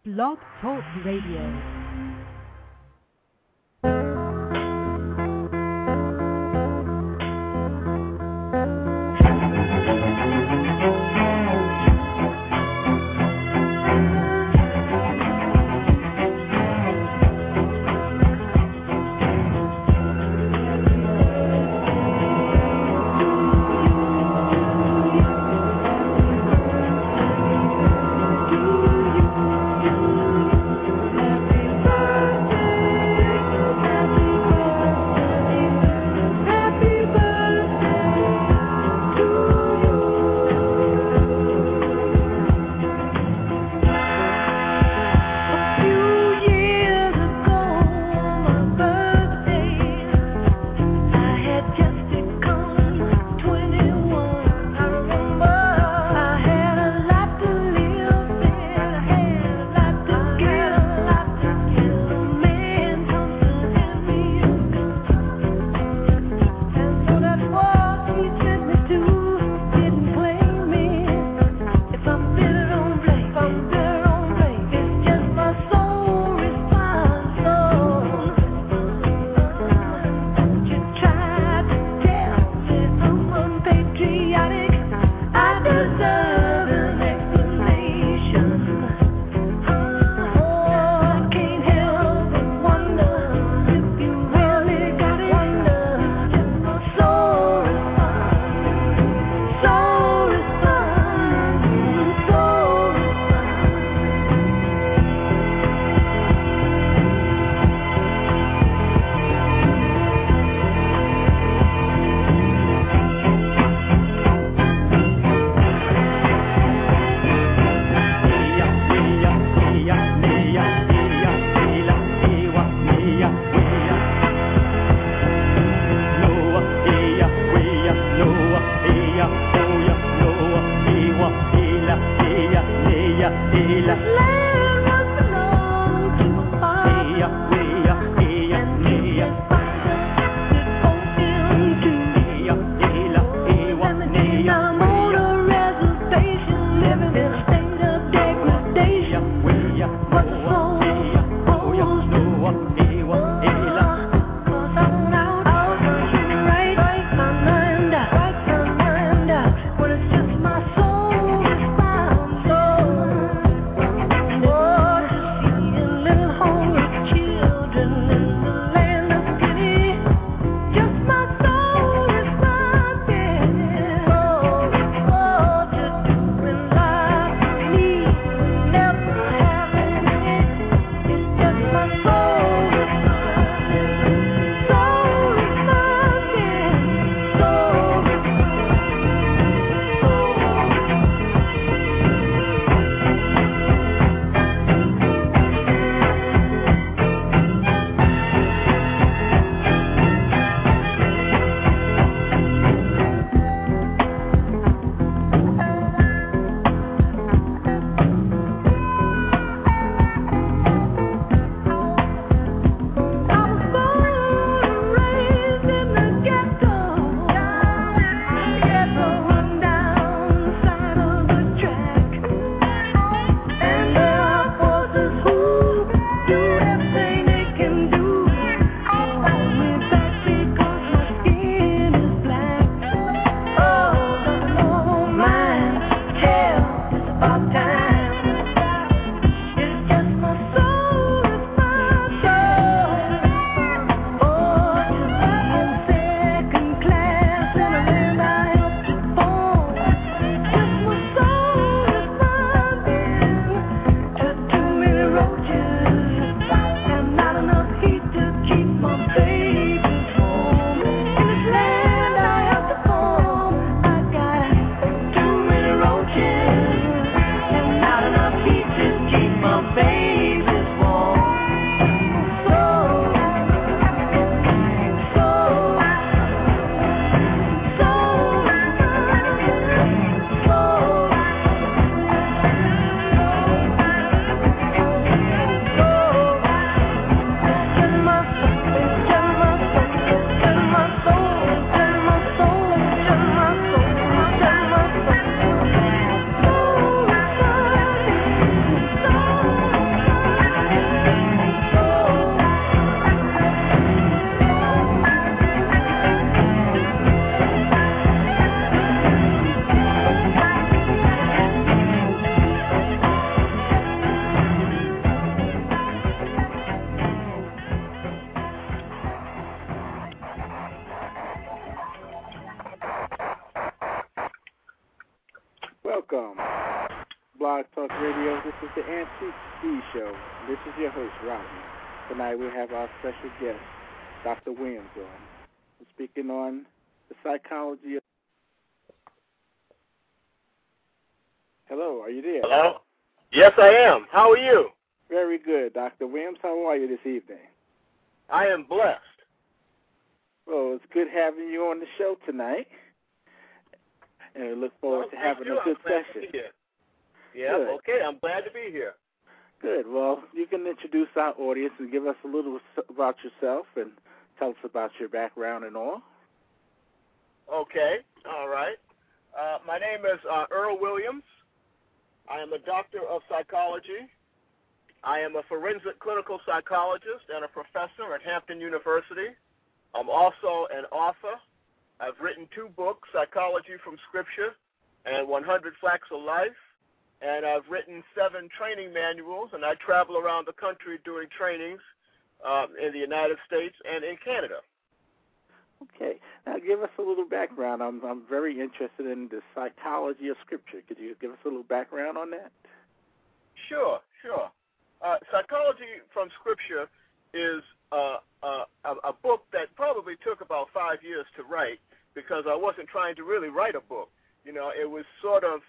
Blog Talk Radio. Oh is the Antique Steve Show. This is your host, Roger. Tonight we have our special guest, Dr. Williams, on. We're speaking on the psychology of... Hello, are you there? Hello? Yes, I am. How are you? Very good, Dr. Williams. How are you this evening? I am blessed. Well, it's good having you on the show tonight. And we look forward to having a good session. Yeah, good. Okay, I'm glad to be here. Good. Well, you can introduce our audience and give us a little about yourself and tell us about your background and all. Okay, all right. My name is Earl Williams. I am a doctor of psychology. I am a forensic clinical psychologist and a professor at Hampton University. I'm also an author. I've written 2 books, Psychology from Scripture and 100 Facts of Life. And I've written 7 training manuals, and I travel around the country doing trainings in the United States and in Canada. Okay. Now, give us a little background. I'm very interested in the psychology of Scripture. Could you give us a little background on that? Sure. Psychology from Scripture is a book that probably took about 5 years to write because I wasn't trying to really write a book. You know, it was sort of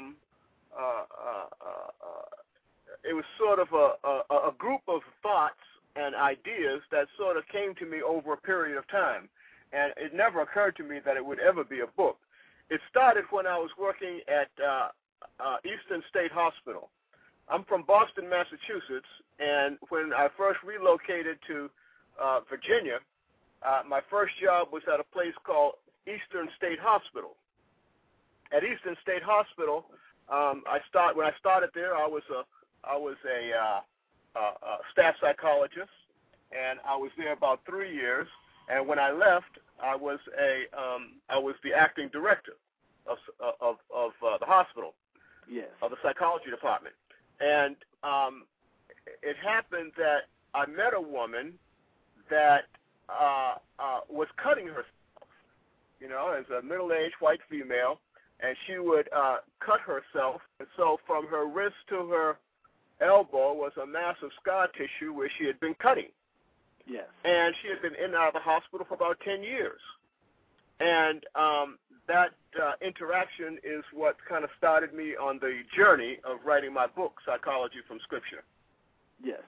a group of thoughts and ideas that sort of came to me over a period of time. And it never occurred to me that it would ever be a book. It started when I was working at Eastern State Hospital. I'm from Boston, Massachusetts, and when I first relocated to Virginia, my first job was at a place called Eastern State Hospital. At Eastern State Hospital, when I started there, I was a staff psychologist, and I was there about 3 years. And when I left, I was the acting director of the hospital, yes, of the psychology department. And it happened that I met a woman that was cutting herself, you know, as a middle-aged white female, and she would cut herself. And so from her wrist to her elbow was a massive scar tissue where she had been cutting. Yes. And she had been in and out of the hospital for about 10 years. And that interaction is what kind of started me on the journey of writing my book, Psychology from Scripture. Yes.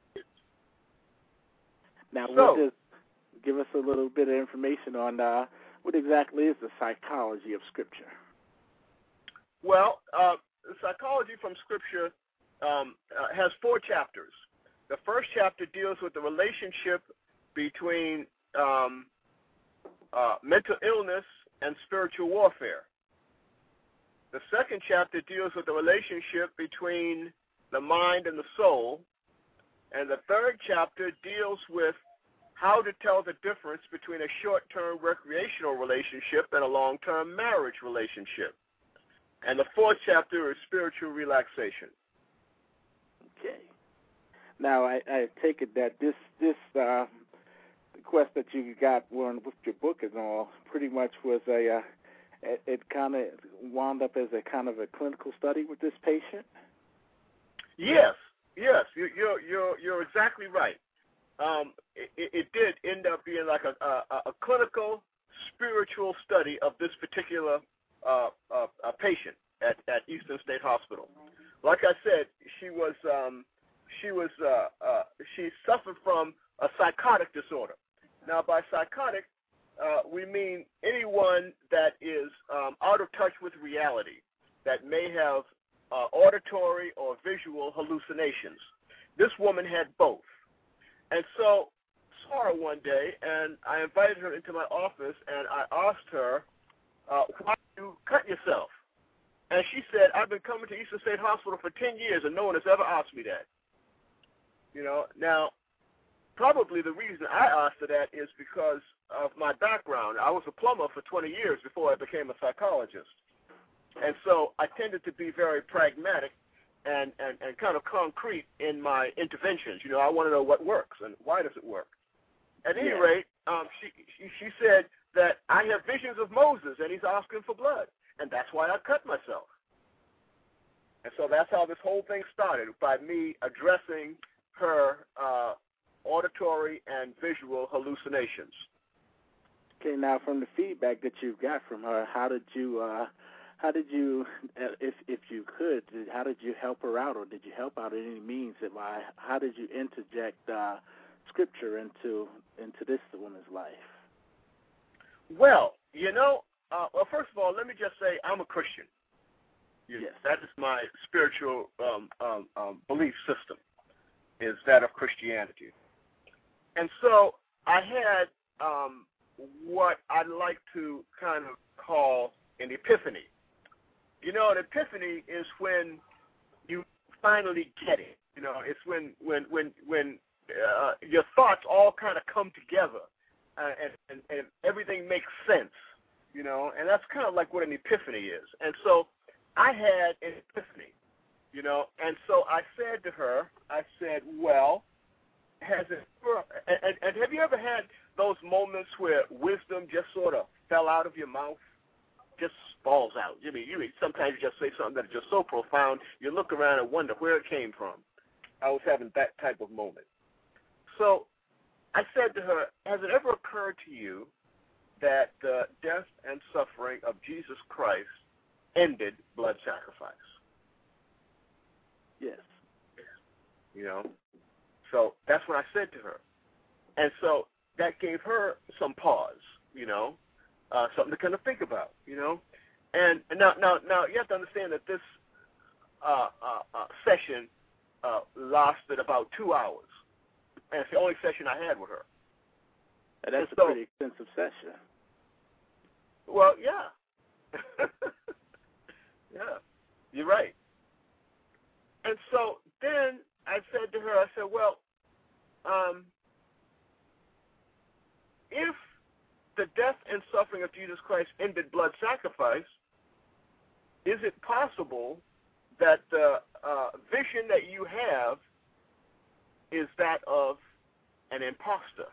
Now, so, give us a little bit of information on what exactly is the psychology of Scripture? Well, Psychology from Scripture has 4 chapters. The first chapter deals with the relationship between mental illness and spiritual warfare. The second chapter deals with the relationship between the mind and the soul. And the third chapter deals with how to tell the difference between a short-term recreational relationship and a long-term marriage relationship. And the fourth chapter is spiritual relaxation. Okay. Now, I take it that this quest that you got with your book and all pretty much was it kind of wound up as a kind of a clinical study with this patient? Yes, you're exactly right. It did end up being like a clinical spiritual study of this particular patient at Eastern State Hospital. Like I said, she suffered from a psychotic disorder. Now, by psychotic, we mean anyone that is out of touch with reality, that may have auditory or visual hallucinations. This woman had both. And so I saw her one day, and I invited her into my office, and I asked her, why do you cut yourself? And she said, I've been coming to Eastern State Hospital for 10 years, and no one has ever asked me that. You know, now, probably the reason I asked her that is because of my background. I was a plumber for 20 years before I became a psychologist. And so I tended to be very pragmatic and kind of concrete in my interventions. You know, I want to know what works and why does it work. At any rate, she said that I have visions of Moses and he's asking for blood, and that's why I cut myself. And so that's how this whole thing started, by me addressing her auditory and visual hallucinations. Okay, now from the feedback that you got from her, how did you, if you could, how did you help her out, or did you help out in any means? How did you interject Scripture into this woman's life? Well, well, first of all, let me just say I'm a Christian. Yes. That is my spiritual belief system, is that of Christianity. And so I had what I'd like to kind of call an epiphany. An epiphany is when you finally get it. It's when your thoughts all kind of come together and everything makes sense. And that's kind of like what an epiphany is. And so I had an epiphany, and so I said to her, well, has it ever, and have you ever had those moments where wisdom just sort of fell out of your mouth, just falls out? You mean sometimes you just say something that is just so profound, you look around and wonder where it came from. I was having that type of moment. So I said to her, has it ever occurred to you that the death and suffering of Jesus Christ ended blood sacrifice? Yes. So that's what I said to her. And so that gave her some pause, something to kind of think about, And now you have to understand that this session lasted about 2 hours. And it's the only session I had with her. And that's a pretty extensive session. Well, yeah. Yeah, you're right. And so then I said to her, well, if the death and suffering of Jesus Christ ended blood sacrifice, is it possible that the vision that you have is that of an imposter?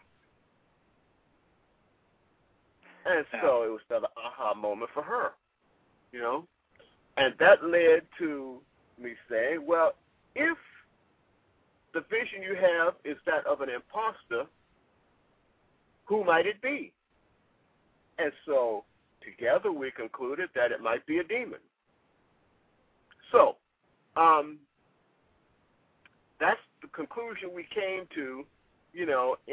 And so it was another aha moment for her, And that led to me saying, well, if the vision you have is that of an imposter, who might it be? And so together we concluded that it might be a demon. So that's the conclusion we came to, in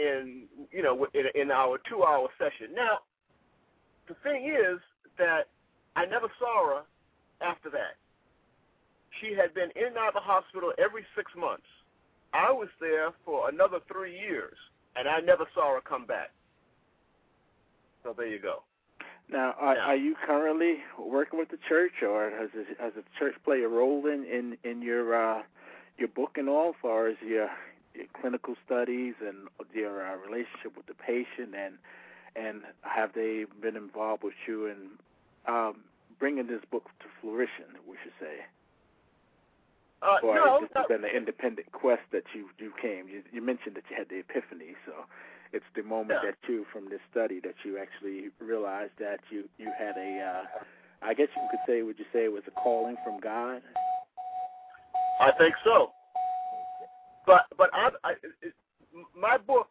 our 2-hour session. Now, the thing is that I never saw her after that. She had been in and out of the hospital every 6 months. I was there for another 3 years, and I never saw her come back. So there you go. Now, are you currently working with the church, or has the church play a role in your book and all, as far as your clinical studies and your relationship with the patient, and have they been involved with you in bringing this book to fruition, we should say? Or no, this has been an independent quest that you came. You mentioned that you had the epiphany, so it's the moment that you, from this study, that you actually realized that you had a, I guess you could say, would you say it was a calling from God? I think so. But my book,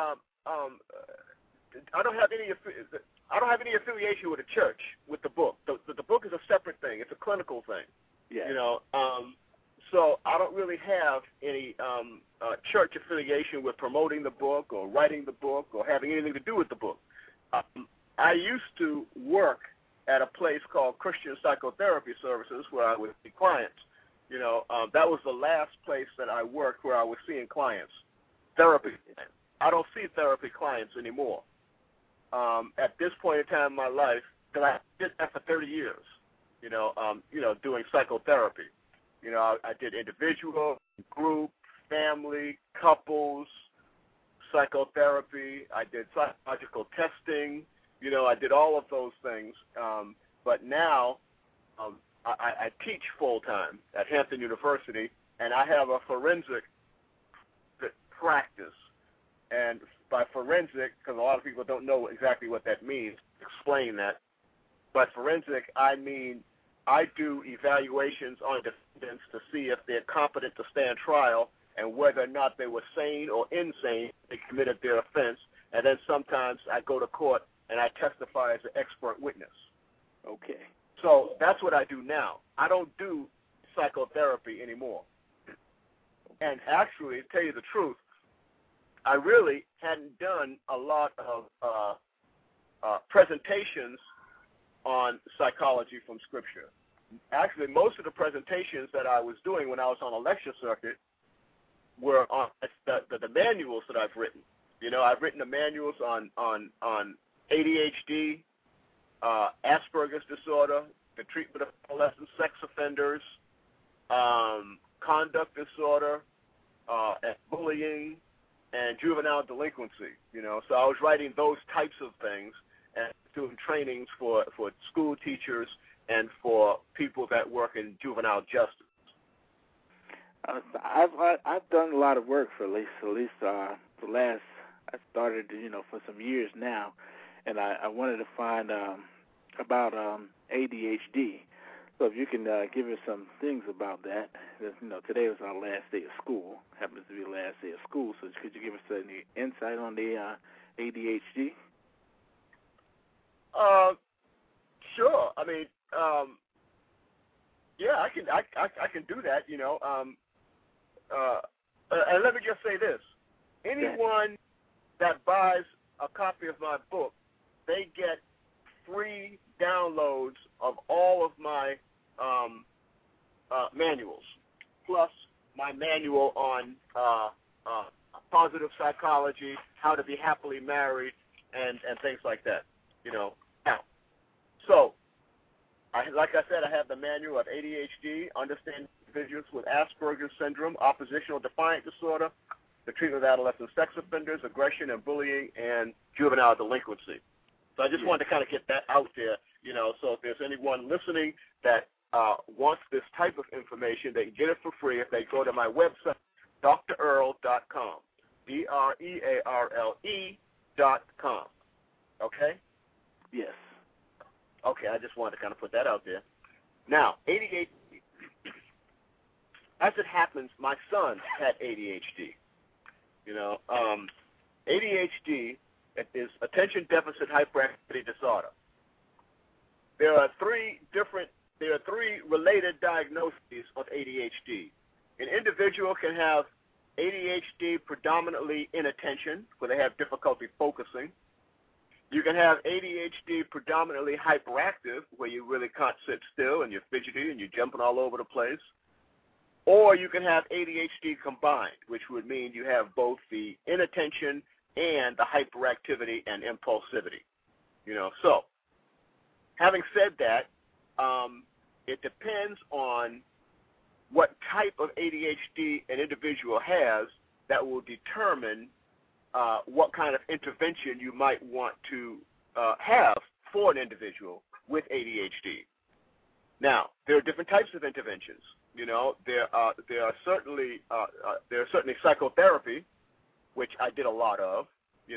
I don't have any affiliation with the church with the book. The book is a separate thing. It's a clinical thing. Yeah. So I don't really have any church affiliation with promoting the book or writing the book or having anything to do with the book. I used to work at a place called Christian Psychotherapy Services where I would see clients. That was the last place that I worked where I was seeing clients. Therapy. I don't see therapy clients anymore. At this point in time in my life, because I did that for 30 years, doing psychotherapy. I did individual, group, family, couples, psychotherapy. I did psychological testing. I did all of those things. But now I teach full-time at Hampton University, and I have a forensic practice. And by forensic, because a lot of people don't know exactly what that means, explain that. By forensic, I mean I do evaluations on defendants to see if they're competent to stand trial and whether or not they were sane or insane they committed their offense. And then sometimes I go to court and I testify as an expert witness. Okay. So that's what I do now. I don't do psychotherapy anymore. And actually, to tell you the truth, I really hadn't done a lot of presentations on psychology from Scripture. Actually, most of the presentations that I was doing when I was on a lecture circuit were on the manuals that I've written. You know, I've written the manuals on ADHD, Asperger's disorder, the treatment of adolescent sex offenders, conduct disorder, and bullying, and juvenile delinquency. You know, so I was writing those types of things and doing trainings for school teachers and for people that work in juvenile justice. I've done a lot of work for at least the last. I started, for some years now, and I wanted to find about ADHD. So if you can give us some things about that. Today was our last day of school. Happens to be the last day of school. So could you give us any insight on the ADHD? Sure. I mean, yeah, I can do that. And let me just say this: anyone that buys a copy of my book, they get free downloads of all of my manuals, plus my manual on positive psychology, how to be happily married, and things like that. Now, so like I said, I have the manual of ADHD, understanding individuals with Asperger's syndrome, oppositional defiant disorder, the treatment of adolescent sex offenders, aggression and bullying, and juvenile delinquency. So I just wanted to kind of get that out there, so if there's anyone listening that wants this type of information, they can get it for free if they go to my website, drearle.com, DREARLE.com. Okay? Yes. Okay, I just wanted to kind of put that out there. Now, ADHD, as it happens, my son had ADHD. ADHD is attention deficit hyperactivity disorder. There are three related diagnoses of ADHD. An individual can have ADHD predominantly inattention, where they have difficulty focusing. You can have ADHD predominantly hyperactive, where you really can't sit still and you're fidgety and you're jumping all over the place. Or you can have ADHD combined, which would mean you have both the inattention and the hyperactivity and impulsivity. So having said that, it depends on what type of ADHD an individual has that will determine what kind of intervention you might want to have for an individual with ADHD. Now, there are different types of interventions. There are certainly psychotherapy, which I did a lot of,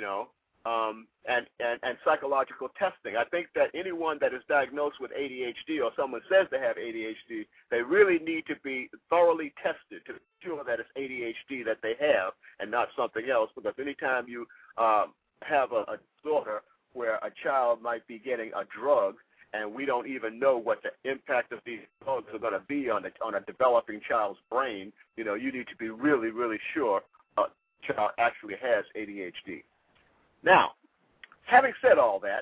and psychological testing. I think that anyone that is diagnosed with ADHD or someone says they have ADHD, they really need to be thoroughly tested to be sure that it's ADHD that they have and not something else, because anytime you have a disorder where a child might be getting a drug and we don't even know what the impact of these drugs are going to be on a developing child's brain, you need to be really, really sure a child actually has ADHD. Now, having said all that,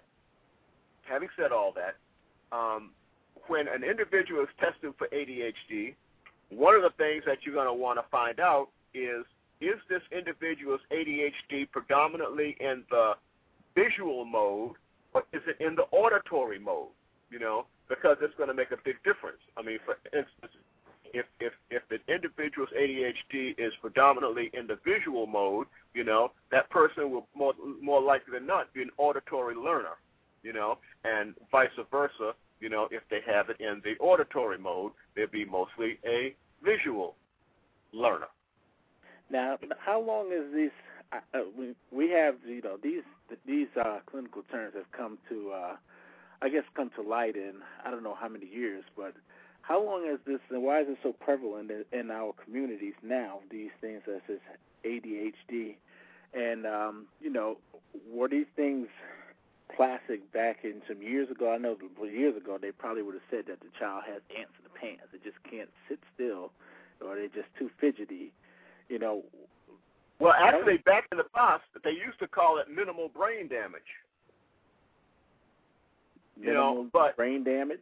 when an individual is tested for ADHD, one of the things that you're going to want to find out is this individual's ADHD predominantly in the visual mode, or is it in the auditory mode? Because it's going to make a big difference. I mean, for instance, if the individual's ADHD is predominantly in the visual mode, that person will more likely than not be an auditory learner, and vice versa. If they have it in the auditory mode, they'll be mostly a visual learner. Now, how long is this? We have these clinical terms have come to I guess, come to light in I don't know how many years, but how long has this, and why is it so prevalent in our communities now, these things such as ADHD? And, were these things classic back in some years ago? I know years ago they probably would have said that the child has ants in the pants. They just can't sit still, or they're just too fidgety, Well, actually, back in the past, they used to call it minimal brain damage. Brain damage?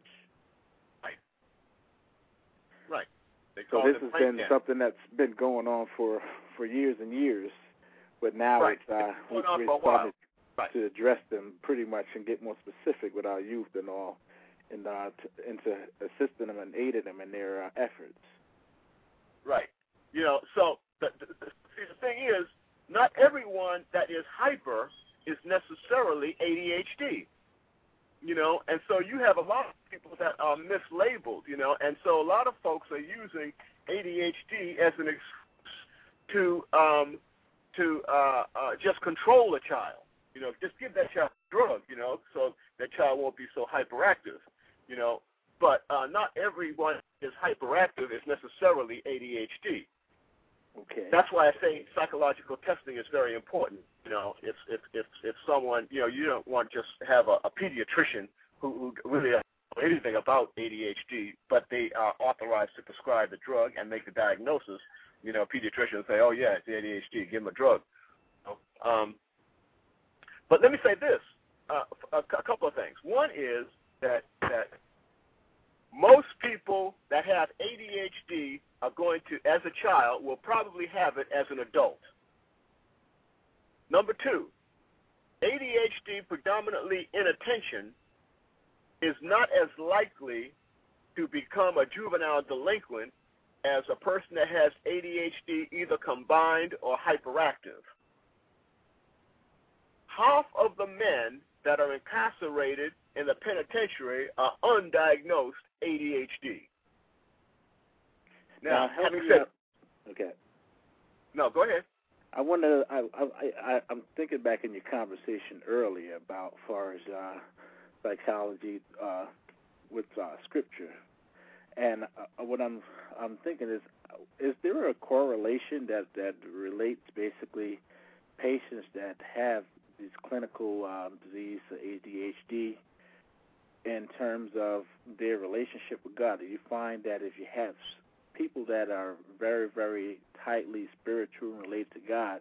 Right. So this has been something that's been going on for years and years, but now right. we're starting to address them pretty much and get more specific with our youth and all, and into assisting them and aiding them in their efforts. Right. So the thing is, not everyone that is hyper is necessarily ADHD. And so you have a lot of people that are mislabeled, and so a lot of folks are using ADHD as an excuse to just control a child. Just give that child a drug, so that child won't be so hyperactive, But not everyone is hyperactive is necessarily ADHD. Okay. That's why I say psychological testing is very important. If someone, you don't want to just have a pediatrician who really doesn't know anything about ADHD, but they are authorized to prescribe the drug and make the diagnosis. Pediatricians say, oh, yeah, it's ADHD, give him a drug. But let me say this, a couple of things. One is that most people that have ADHD are going to, as a child, will probably have it as an adult. Number two, ADHD, predominantly inattention, is not as likely to become a juvenile delinquent as a person that has ADHD either combined or hyperactive. Half of the men that are incarcerated in the penitentiary are undiagnosed ADHD. Now having said, okay. No, go ahead. I'm thinking back in your conversation earlier about far as psychology with scripture, and what I'm thinking is there a correlation that relates basically patients that have these clinical disease, ADHD, in terms of their relationship with God? Do you find that if you have people that are very, very tightly spiritual and related to God,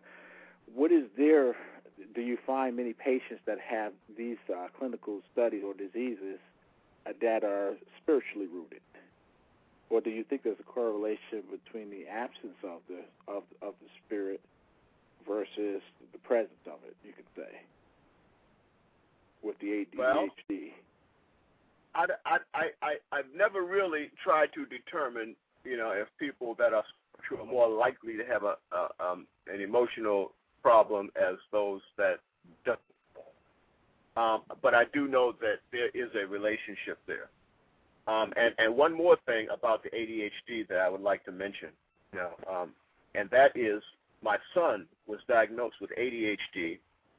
do you find many patients that have these clinical studies or diseases that are spiritually rooted? Or do you think there's a correlation between the absence of the spirit versus the presence of it, you could say, with the ADHD? Well, I've never really tried to determine, if people that are spiritual are more likely to have an emotional problem as those that don't. But I do know that there is a relationship there. And one more thing about the ADHD that I would like to mention, and that is my son was diagnosed with ADHD,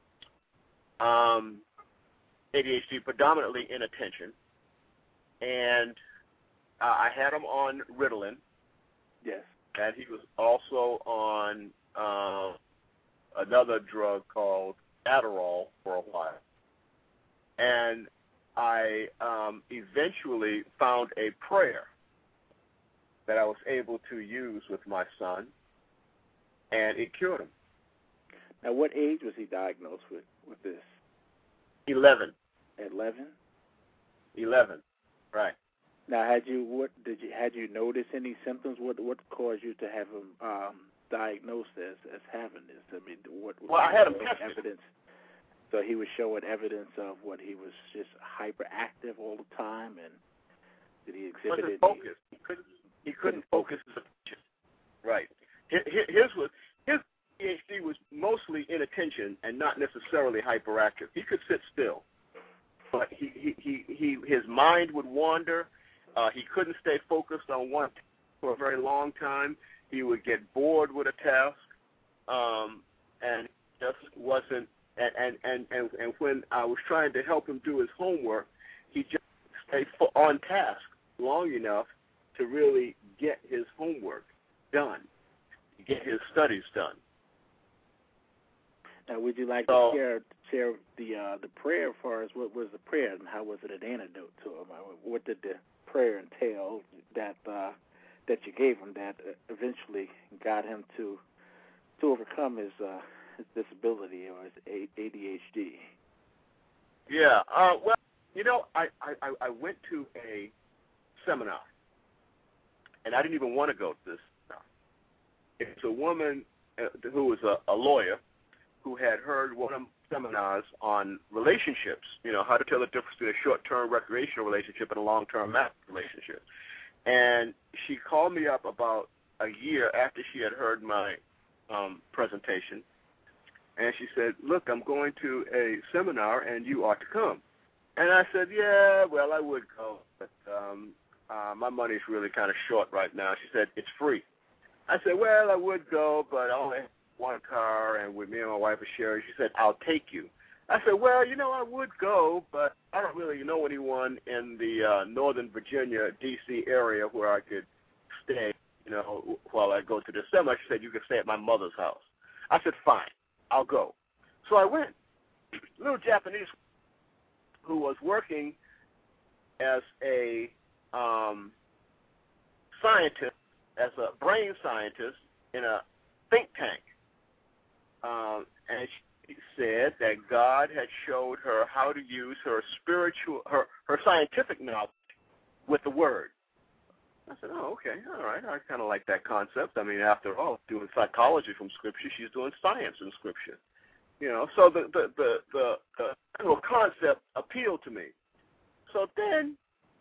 predominantly inattention, and I had him on Ritalin. Yes. And he was also on another drug called Adderall for a while. And I eventually found a prayer that I was able to use with my son, and it cured him. Now, what age was he diagnosed with this? 11. At 11? 11, right. Now, had you noticed any symptoms? What caused you to have him diagnosed as having this? I mean, I had him tested. Evidence. So he was showing evidence of what he was just hyperactive all the time, and did he exhibit it? Focus. He couldn't focus his attention. Right. His ADHD was mostly inattention and not necessarily hyperactive. He could sit still, but his mind would wander. He couldn't stay focused on one for a very long time. He would get bored with a task, and just wasn't. And when I was trying to help him do his homework, He just stayed on task long enough to really get his homework done, get his studies done. Now, would you like to share the prayer as far as what was the prayer and how was it an antidote to him? What did the prayer entail that you gave him that eventually got him to overcome his disability or his ADHD? Yeah. Well, I went to a seminar, and I didn't even want to go to this seminar. It's a woman who was a lawyer who had heard one of my seminars on relationships, how to tell the difference between a short-term recreational relationship and a long-term marriage relationship. And she called me up about a year after she had heard my presentation, and she said, look, I'm going to a seminar, and you ought to come. And I said, yeah, well, I would go, but my money's really kind of short right now. She said, it's free. I said, well, I would go, but I only have one car, and with me and my wife are sharing. She said, I'll take you. I said, well, I would go, but I don't really know anyone in the Northern Virginia, D.C. area where I could stay, while I go to the seminar. She said, you can stay at my mother's house. I said, fine, I'll go. So I went. Little Japanese who was working as a scientist, as a brain scientist in a think tank. And she said that God had showed her how to use her scientific knowledge with the Word. I said, oh, okay, all right. I kind of like that concept. I mean, after all, doing psychology from Scripture, she's doing science in Scripture. So the general concept appealed to me. So then,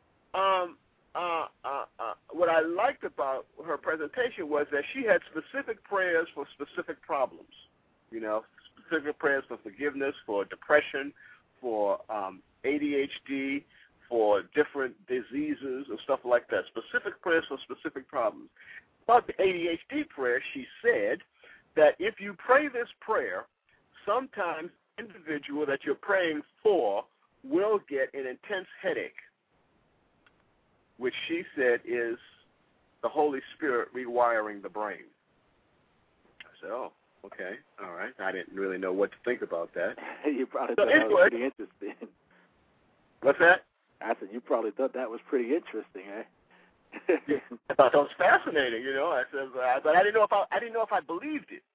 what I liked about her presentation was that she had specific prayers for specific problems. Specific prayers for forgiveness, for depression, for ADHD, for different diseases and stuff like that. Specific prayers for specific problems. About the ADHD prayer, she said that if you pray this prayer, sometimes the individual that you're praying for will get an intense headache, which she said is the Holy Spirit rewiring the brain. I said, oh, okay, all right. I didn't really know what to think about that. You probably thought that was pretty interesting. What's that? I said, you probably thought that was pretty interesting, eh? Yeah, I thought that was fascinating, I said, but I didn't know if I believed it.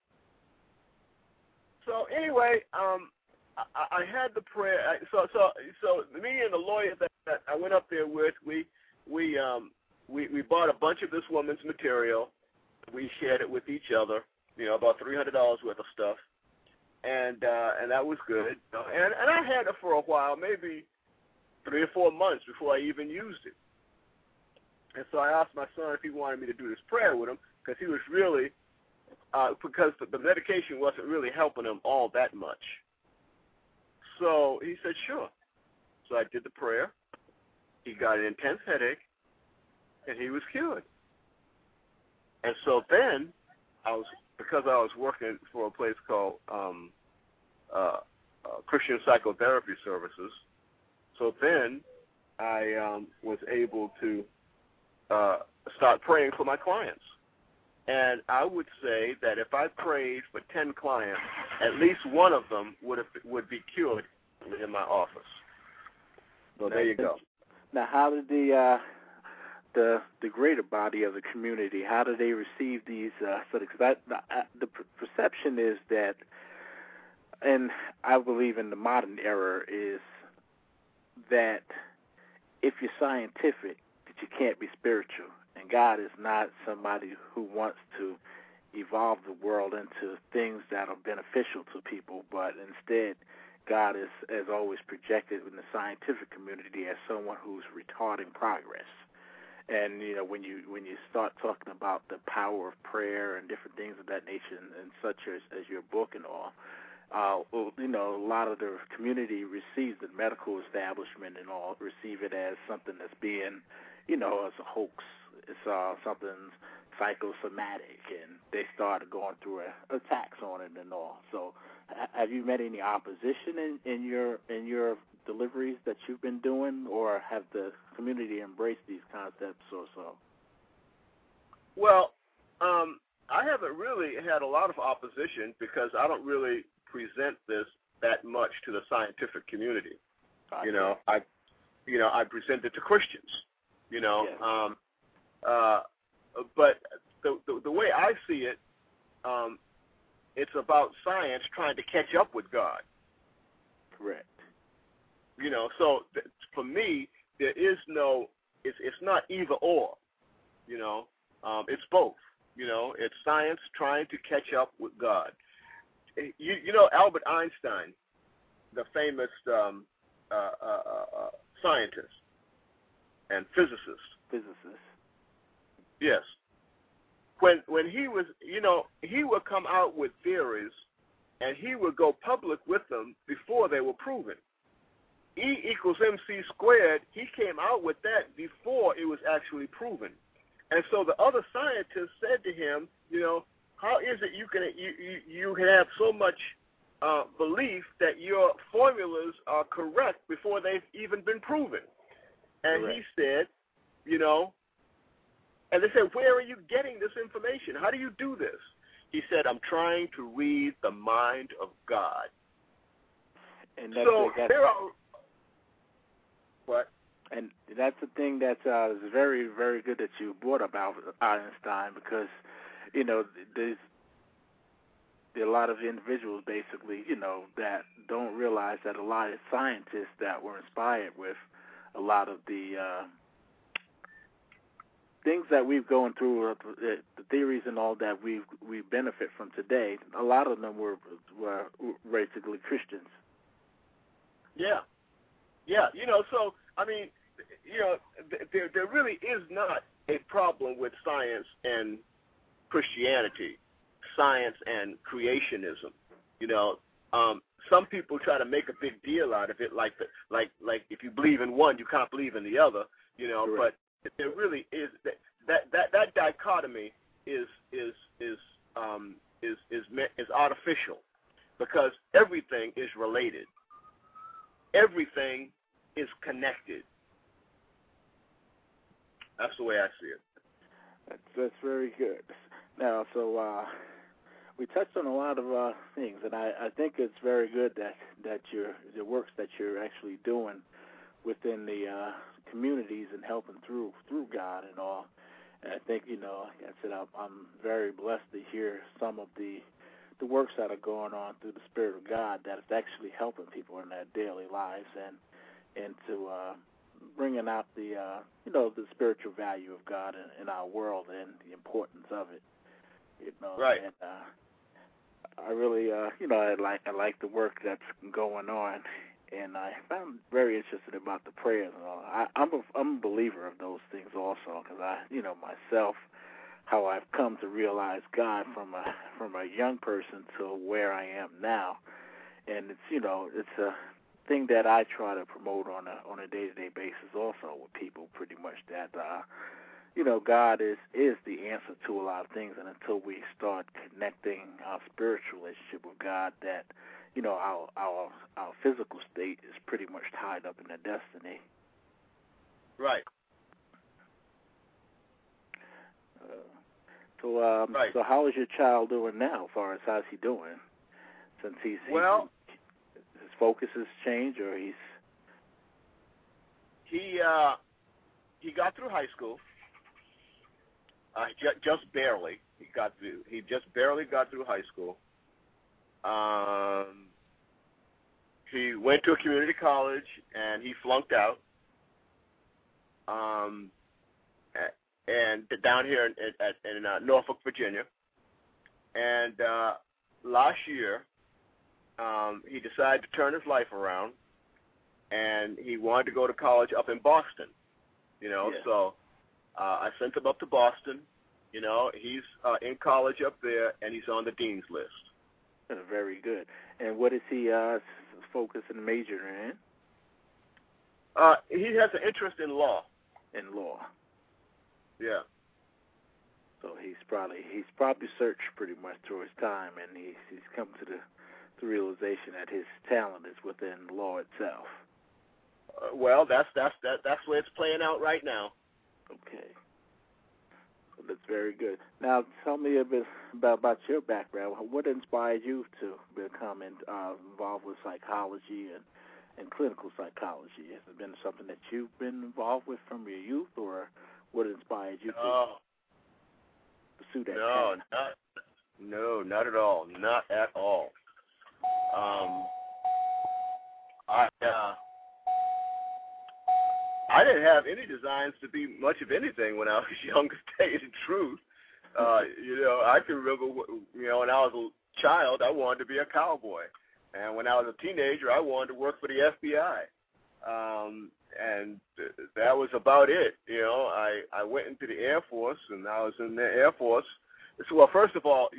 So anyway, I had the prayer. So me and the lawyer that I went up there with, we bought a bunch of this woman's material. We shared it with each other. About $300 worth of stuff, and that was good. And I had it for a while, maybe 3 or 4 months before I even used it. And so I asked my son if he wanted me to do this prayer with him, because he was really, because the medication wasn't really helping him all that much. So he said, sure. So I did the prayer. He got an intense headache, and he was cured. And so then because I was working for a place called Christian Psychotherapy Services, so then I was able to start praying for my clients. And I would say that if I prayed for 10 clients, at least one of them would be cured in my office. So there you go. Now, how did the greater body of the community, how do they receive these studies? Because the perception is that, and I believe in the modern era, is that if you're scientific, that you can't be spiritual. And God is not somebody who wants to evolve the world into things that are beneficial to people, but instead God is always projected in the scientific community as someone who's retarding progress. And when you start talking about the power of prayer and different things of that nature, and such as your book and all, a lot of the community receives, the medical establishment and all, receive it as something that's being, as a hoax. It's something psychosomatic, and they started going through attacks on it and all. So, have you met any opposition in your deliveries that you've been doing, or have the community embraced these concepts or so? Well, I haven't really had a lot of opposition because I don't really present this that much to the scientific community. Gotcha. I present it to Christians. Yes. But the way I see it, it's about science trying to catch up with God. Correct. So for me, there is no. It's not either or. It's both. It's science trying to catch up with God. Albert Einstein, the famous scientist and physicist. Yes. When he was, he would come out with theories, and he would go public with them before they were proven. E equals MC squared, he came out with that before it was actually proven. And so the other scientists said to him, how is it you can have so much belief that your formulas are correct before they've even been proven? And Correct. he said, and they said, where are you getting this information? How do you do this? He said, I'm trying to read the mind of God. And there are what? And that's the thing that is very, very good that you brought up Einstein, because, there's a lot of individuals basically, that don't realize that a lot of scientists that were inspired with a lot of the things that we've gone through, the theories and all that we benefit from today, a lot of them were basically Christians. Yeah. So, I mean, there really is not a problem with science and Christianity, science and creationism. Some people try to make a big deal out of it, like if you believe in one, you can't believe in the other. Correct. But there really is that dichotomy is artificial, because everything is related. Everything is connected. That's the way I see it. That's very good. Now, so we touched on a lot of things, and I think it's very good that the works that you're actually doing within the communities and helping through God and all. And I think, like I said, I'm very blessed to hear some of the works that are going on through the Spirit of God that is actually helping people in their daily lives and to bringing out the the spiritual value of God in our world and the importance of it. Right. And I really I like the work that's going on, and I'm very interested about the prayers and all. I'm a believer of those things also, because myself, how I've come to realize God from a young person to where I am now, and it's a thing that I try to promote on a day-to-day basis also with people, pretty much, that God is the answer to a lot of things, and until we start connecting our spiritual relationship with God, that our physical state is pretty much tied up in the destiny. Right. Right. So how is your child doing now, as far as how's he doing? Since his focus has changed, or he got through high school. Just barely. He just barely got through high school. He went to a community college and he flunked out. And down here in Norfolk, Virginia. And last year, he decided to turn his life around, and he wanted to go to college up in Boston. Yeah. So I sent him up to Boston. He's in college up there, and he's on the dean's list. Very good. And what is he focus and major in? He has an interest in law. In law. Yeah. So he's probably searched pretty much through his time, and he's come to the realization that his talent is within law itself. Well, that's where it's playing out right now. Okay. Well, that's very good. Now, tell me a bit about your background. What inspired you to become involved with psychology and clinical psychology? Has it been something that you've been involved with from your youth, or what inspired you to pursue that path? Not at all. Not at all. I didn't have any designs to be much of anything when I was young, to tell you the truth. I can remember, when I was a child, I wanted to be a cowboy. And when I was a teenager, I wanted to work for the FBI. And that was about it. I went into the Air Force, and I was in the Air Force. So, well, first of all,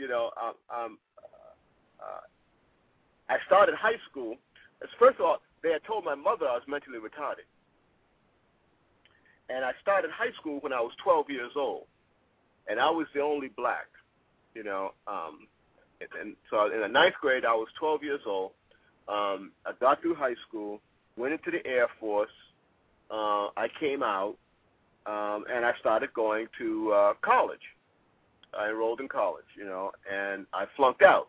I started high school. First of all, they had told my mother I was mentally retarded. And I started high school when I was 12 years old, and I was the only black, and so in the ninth grade, I was 12 years old. I got through high school, went into the Air Force. I came out, and I started going to college. I enrolled in college, and I flunked out.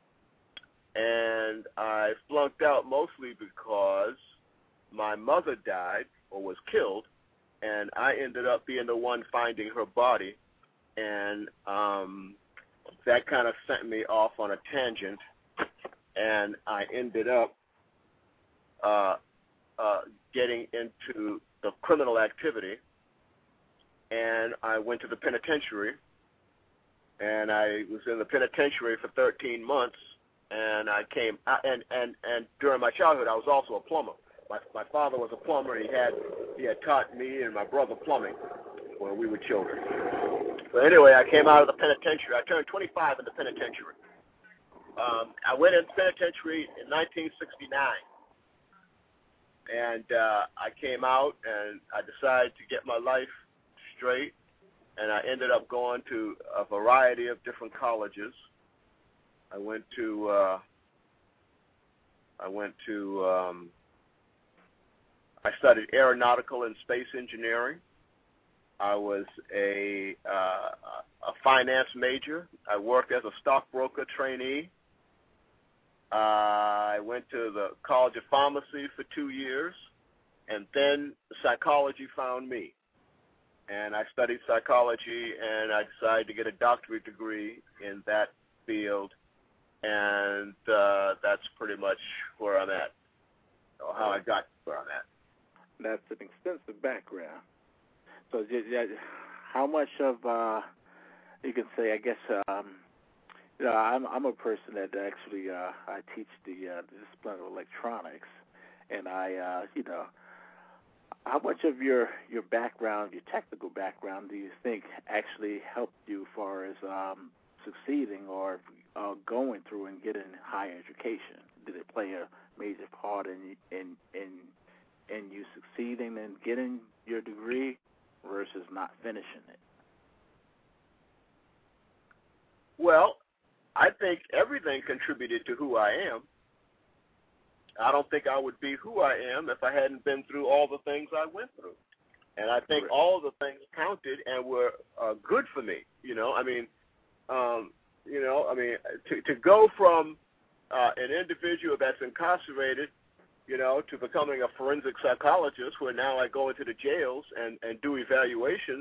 And I flunked out mostly because my mother died or was killed, and I ended up being the one finding her body, and that kind of sent me off on a tangent, and I ended up getting into the criminal activity, and I went to the penitentiary, and I was in the penitentiary for 13 months, and I came, and during my childhood, I was also a plumber. My father was a plumber, and he had taught me and my brother plumbing when we were children. So anyway, I came out of the penitentiary. I turned 25 in the penitentiary. I went in penitentiary in 1969, and I came out, and I decided to get my life straight, and I ended up going to a variety of different colleges. I went to I studied aeronautical and space engineering. I was a finance major. I worked as a stockbroker trainee. I went to the College of Pharmacy for 2 years, and then psychology found me. And I studied psychology, and I decided to get a doctorate degree in that field, and that's pretty much where I'm at, or how I got where I'm at. That's an extensive background. So, how much of you can say? I guess I'm a person that actually I teach the discipline of electronics, and I how much of your background, your technical background, do you think actually helped you as far as succeeding or going through and getting higher education? Did it play a major part in you succeeding in getting your degree versus not finishing it? Well, I think everything contributed to who I am. I don't think I would be who I am if I hadn't been through all the things I went through. And I think all the things counted and were good for me. To go from an individual that's incarcerated, to becoming a forensic psychologist, where now I go into the jails and do evaluations,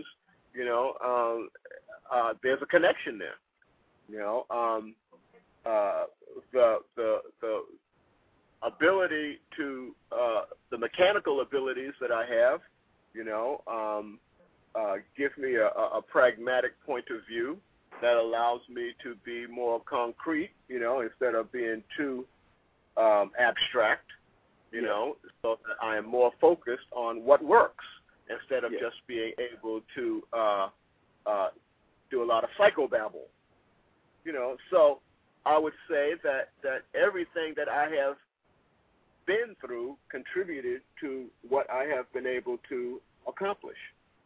there's a connection there. The ability to the mechanical abilities that I have, give me a pragmatic point of view that allows me to be more concrete, instead of being too abstract, so that I am more focused on what works instead of just being able to do a lot of psychobabble, So I would say that everything that I have been through contributed to what I have been able to accomplish.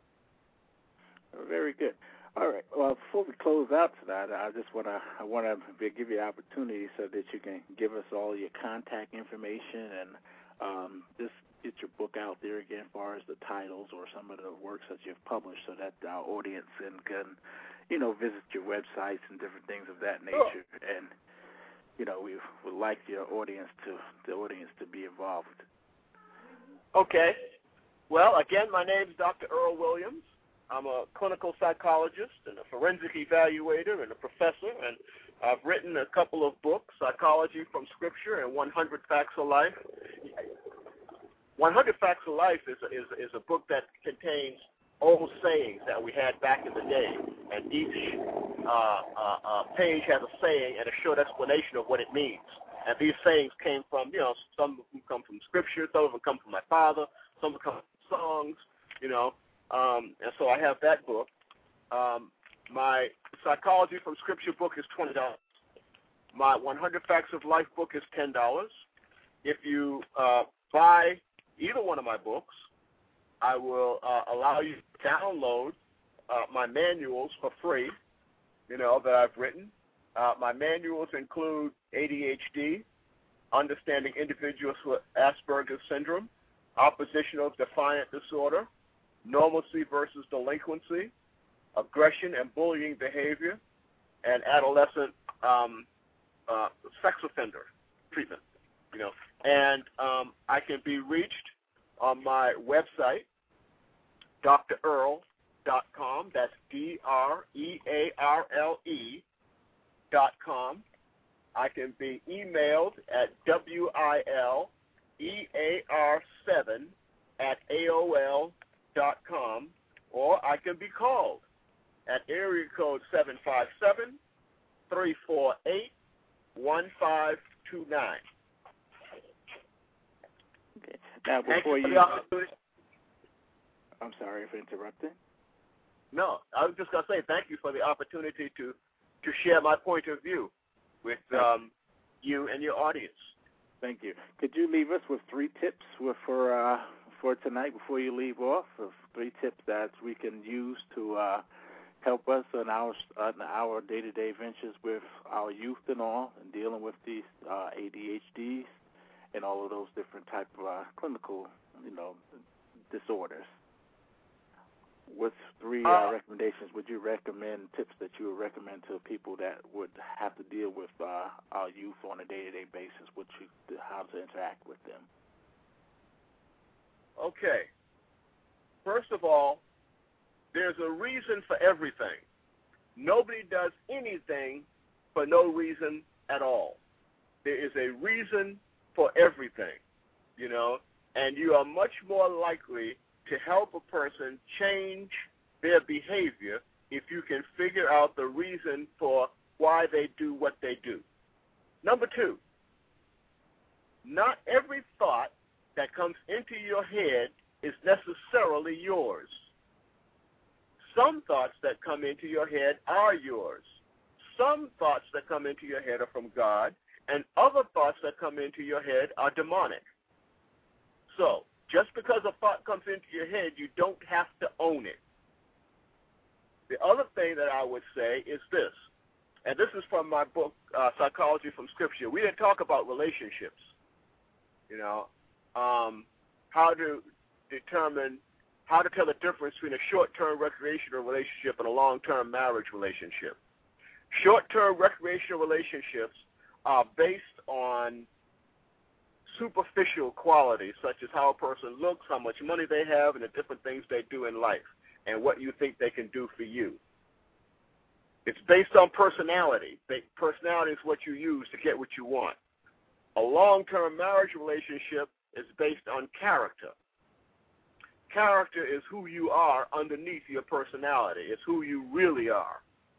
Very good. All right. Well, before we close out tonight, I want to give you an opportunity so that you can give us all your contact information and just get your book out there again, as far as the titles or some of the works that you've published, so that our audience can, visit your websites and different things of that nature. Sure. And we would like the audience to be involved. Okay. Well, again, my name is Dr. Earl Williams. I'm a clinical psychologist and a forensic evaluator and a professor, and I've written a couple of books, Psychology from Scripture and 100 Facts of Life. 100 Facts of Life is a book that contains old sayings that we had back in the day, and each page has a saying and a short explanation of what it means. And these sayings came from, some of them come from Scripture, some of them come from my father, some of them come from songs, and so I have that book. My Psychology from Scripture book is $20. My 100 Facts of Life book is $10. If you buy either one of my books, I will allow you to download my manuals for free, that I've written. My manuals include ADHD, Understanding Individuals with Asperger's Syndrome, Oppositional Defiant Disorder, Normalcy versus Delinquency, Aggression and Bullying Behavior, and Adolescent Sex Offender Treatment. And I can be reached on my website, drearle.com. That's DREARLE.com. I can be emailed at WILEAR7@AOL.com, or I can be called at area code 757-348-1529. Okay. Now, before you, I'm sorry for interrupting. No, I was just going to say thank you for the opportunity to share my point of view with you and your audience. Thank you. Could you leave us with 3 tips for tonight before you leave off? Of 3 tips that we can use to help us in our day-to-day ventures with our youth and all, and dealing with these ADHDs and all of those different type of clinical, disorders. What 3 recommendations would you recommend, tips that you would recommend to people that would have to deal with our youth on a day-to-day basis, how to interact with them? Okay. First of all, there's a reason for everything. Nobody does anything for no reason at all. There is a reason for everything, and you are much more likely to help a person change their behavior if you can figure out the reason for why they do what they do. Number 2, not every thought that comes into your head is necessarily yours. Some thoughts that come into your head are yours. Some thoughts that come into your head are from God, and other thoughts that come into your head are demonic. So, just because a thought comes into your head, you don't have to own it. The other thing that I would say is this, and this is from my book, Psychology from Scripture. We didn't talk about relationships, how to determine, how to tell the difference between a short-term recreational relationship and a long-term marriage relationship. Short-term recreational relationships are based on superficial qualities, such as how a person looks, how much money they have, and the different things they do in life, and what you think they can do for you. It's based on personality. Personality is what you use to get what you want. A long-term marriage relationship is based on character. Character is who you are underneath your personality. It's who you really are.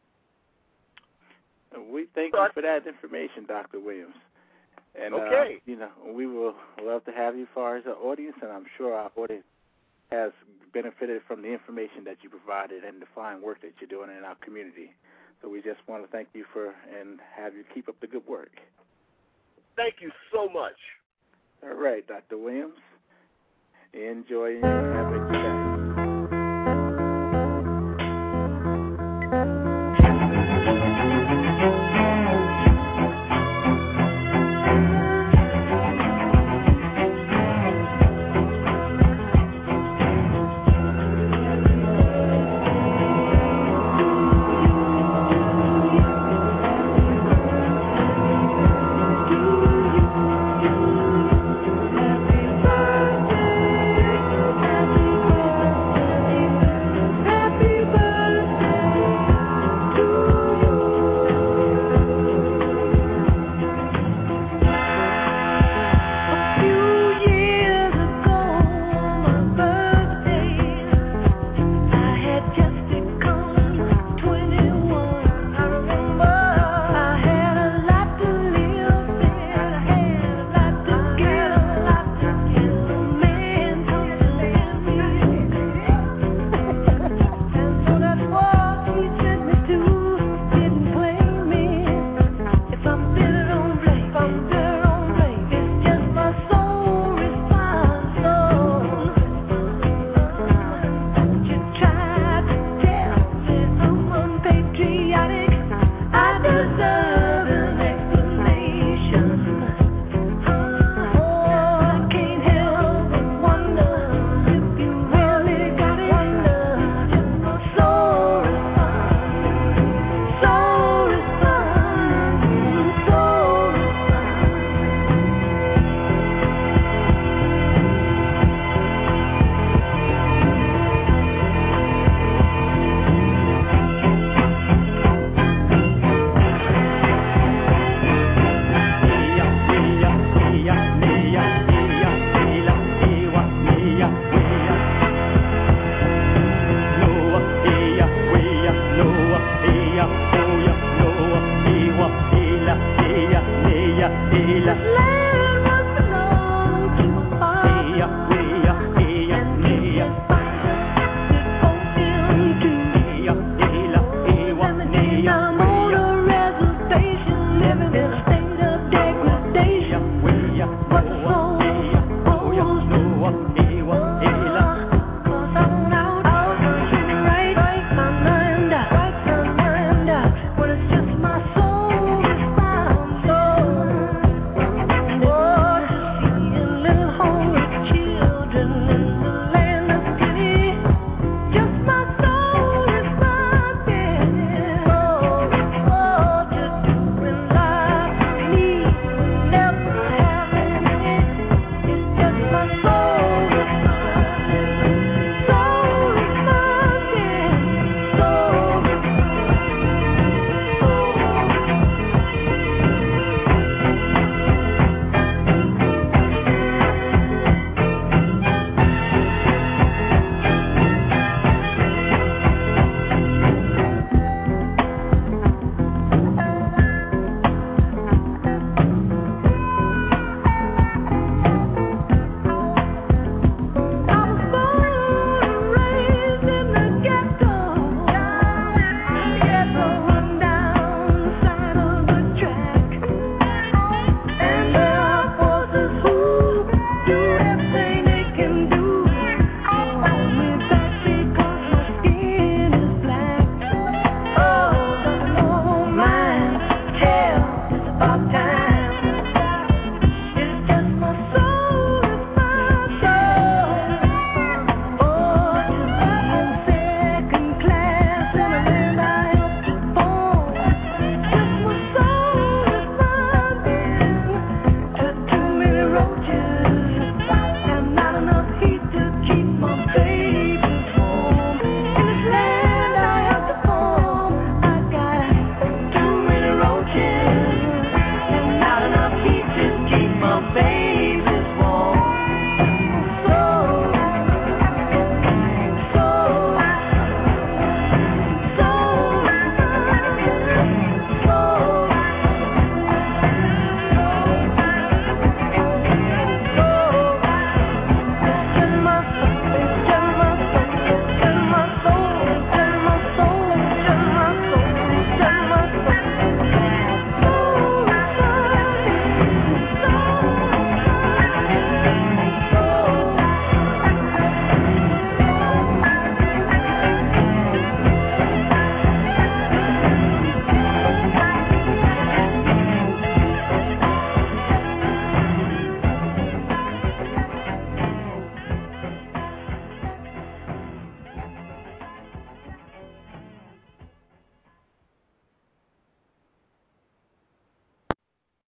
We thank you for that information, Dr. Williams. And, okay. We will love to have you as far as our audience, and I'm sure our audience has benefited from the information that you provided and the fine work that you're doing in our community. So we just want to thank you and have you keep up the good work. Thank you so much. All right, Dr. Williams. Enjoy and have a good day. la